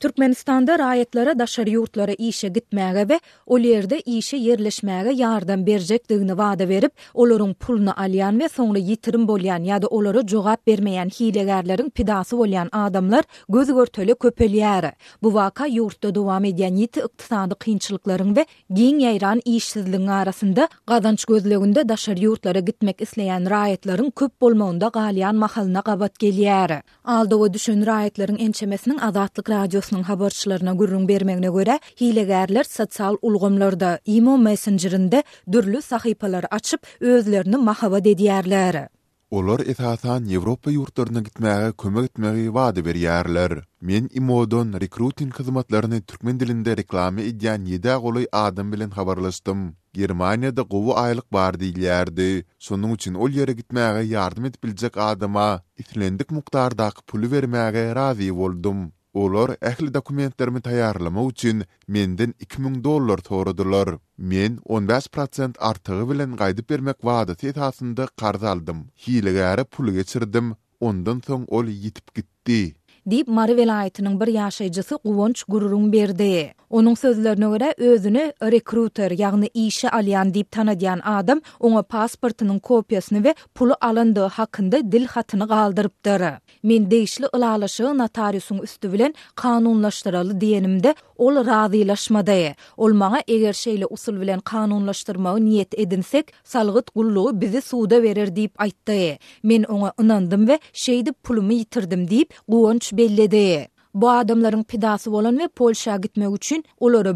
Türkmenistanda raýatlara daşary ýurtlara işe gitmäge we ol ýerde işe ýerleşmäge ýardam berjekdigini wada berip, olaryň puluny alýan we soňra ýitirim bolýan ýa-da olary jogap bermeýän hilegärleriň pidasy bolýan adamlar göz görteli köpelýär. Bu waka ýurtda dowam edýän ýiti ykdysady kynçylyklaryň we giň ýaýran işsizligiň arasynda gazanç gözleginde daşary ýurtlara gitmek isleýän raýatlaryň köp bolmagynda galýan mahalyna gabat gelýär. Aldygy düşen raýatlaryň ençemesiniň Azatlyk radiosynyň habarçylaryna gürrüň bermegine görä, hilegärler sosial ulgamlarda, imo messengerinde dürli sahypalar açyp özlerini mahabat edýärler. Olar esasan Ýewropa ýurtlaryna gitmäge kömek etmegi wada berýärler. Men imodon recruiting hyzmatlaryny türkmen dilinde reklamy edýän 7 goly adam bilen habarlaşdym. Germaniýada gowy aýlyk bar diýilýärdi. Şonuň üçin ol ýere gitmäge ýardym edip biljek adama islendik mukdardaky puly bermäge razy boldum. Olar ähli dokumentlerimi taýýarlamak üçin menden $2000 soradylar. Men 15% artygy bilen gaýdyp bermek wadaty esasynda garz aldym. Hilegäre pul geçirdim. Ondan soň ol ýitip gitdi. Dip Mari welaýatynyň bir ýaşaýjysy Guwonç gururun berdi. Onuň sözlerine görä özüni rekruter ýagny işe alýan diýip tanadýan adam oňa pasportynyň kopiýasyny we pulu alandyğı hakynda dil hatyny galdyrypdyr. Men deýişli ılalaşy notariusyň üstü bilen kanunlaşdyraly diýenimde ol razylaşmady. Ol maňa eger şeýle usul bilen kanunlaşdyrmagy niýet edinsek, salgyt gullugy bizi suda berer diýip aýtdy. Men oňa ynandym we şeýdi pulumy ýitirdim diýip Guwonç belledi. Bu adamlaryň pidasy bolan we Polşa gitmek üçin olary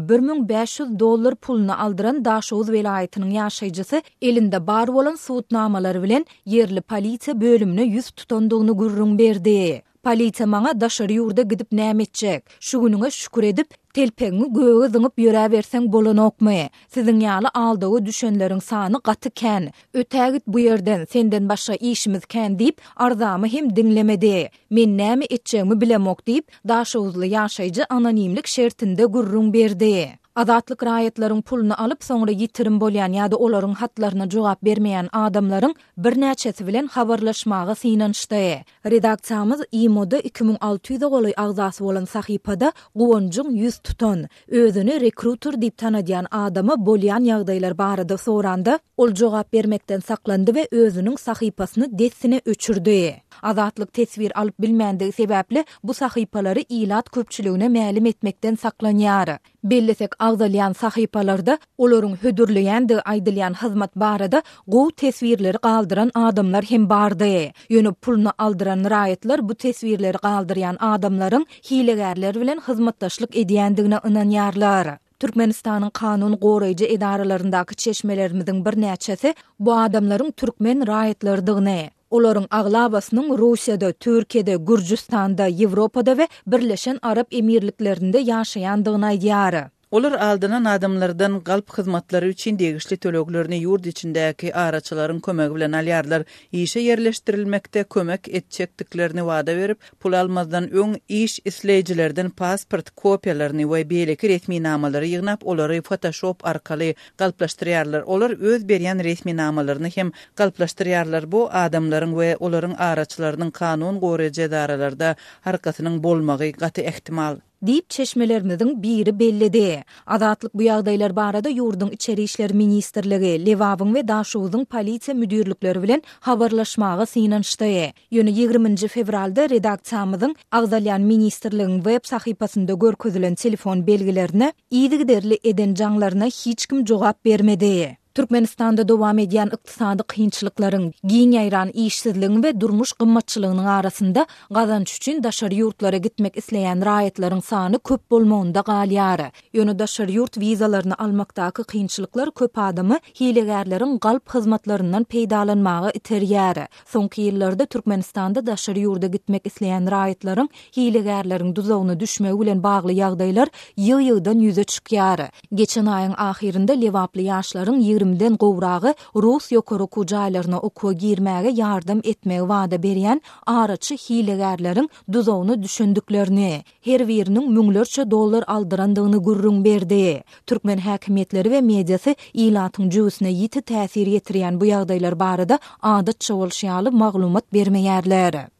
$1500 pulunu aldyran Daşoz welaýatynyň ýaşaýjysy elinde bar bolan suwutnamalary bilen yerli polisiýa bölümine ýüz tutandygyny gurrun berdi. Polisiýa maňa daşary ýurda gidip näme etjek? Şu günüňe şükür edip telpeňi göğe zyňyp ýöre berseň bolanokmy? Siziň ýaly aldygy düşenleriň sany gaty kän. Ötägit bu ýerden senden başga işimiz kän diýip arzamy hem dinlemedi. Men näme etjegimi bilemok diýip Daşowzly ýaşaýjy anonimlik şertinde gurrun berdi. Azatlyk raýatlaryň pulunu alyp soňra ýitirim bolýan ýa-da olaryň hatlaryna jogap bermeýän adamlaryň bir näçesi bilen habarlaşmagy synanşdy. Redaksiýamyz IMO-da 2600 goly agzasy bolan sahypada Guwonçyň ýüz tutan, özüni rekruter diýip tanadýan adama bolýan ýagdaýlar barada soranda ol jogap bermekden saklandy we özüniň sahypasyny dessine öçürdi. Azatlyk tesbir alyp bilmändige sebäpli bu sahypalary ilat köpçüligine mälim etmekden saklanýar. Bellesek agdalyan sahypalarda olaryň hödürleýän de aýdylýan hyzmat barada gow tesbirleri galdyran adamlar hem bardy. Ýöne pulunu aldyran raýatlar bu tesbirleri galdyrýan adamlaryň hilegärler bilen hyzmatdaşlyk edýändigine ynanýarlar. Türkmenistanyň kanun goraýjy edaralaryndaki çeşmelerimiziň bir näçesi bu adamlaryň türkmen raýatlarydygyny, olaryň aglabasynyň Russiýada, Türkiýede, Gürjistanda, Ýewropada we Birleşen Arap Emirliklerinde ýaşaýandygyny aýdýar. Olar aldynan adamlardan galp hyzmatlary üçin degişli töleglerini ýurt içindäki araçylaryň kömegi bilen alýarlar. İşe ýerleşdirilmekde kömek etjekdiklerini wada berip, pul almazdan öň iş isleýijilerden pasport kopiýalaryny we beýleki resmi namalary ýygnap, olary Photoshop arkaly galplaşdyrýarlar. Olar öz berýän resmi namalaryny hem galplaşdyrýarlar. Bu adamlaryň we olaryň araçylarynyň kanun goraýjy edaralarda harkasynyň bolmagy gaty ehtimal diýip çeşmelerimizin biri belledi. Azatlyk bu ýagdaýlar barada ýurdun içeri işler ministrligi, Lewabyň we Daşowzyň polisiýa müdürlikleri bilen habarlaşmagy synanşdy. Ýöne 20 fevralda redaksiýamyzyň Agdalyan ministrligiň web sahypasynda görkezilen telefon belgilerine ýygyderli eden jaňlaryna hiç kim jogap bermedi. Türkmenistanda dowam edýän ykdysady kynçylyklaryň, giň ýaýran işsizligiň we durmuş gymmatçylygynyň arasynda gazanç üçin daşary ýurtlara gitmek isleýän raýatlaryň sany köp bolmagynda galýar. Ýöne daşary ýurt wizalaryny almakdaky kynçylyklar köp adamy hilegärleriň galp hyzmatlaryndan peýdalanmagy iterýär. Soňky ýyllarda Türkmenistanda daşary ýurda gitmek isleýän raýatlaryň hilegärleriň duzagyna düşmegi bilen bagly ýagdaýlar ýygy-ýygydan ýüze çykýar. Geçen aýyň ahirinde lewaply ýaşlaryň 20den gowragy Rus ýokary okuw jaýlaryna okuwa girmäge ýardam etmegi wada berýän araçy hilegärleriň duzagyny düşündüklerini, her biriniň müňlerçe dollar aldyrandygyny gurrun berdi. Türkmen häkimetleri we mediasy ilatyň jüýüsine ýiti täsir ýetirýän bu ýagdaýlar barada adatça bolşýaly maglumat bermeýärler.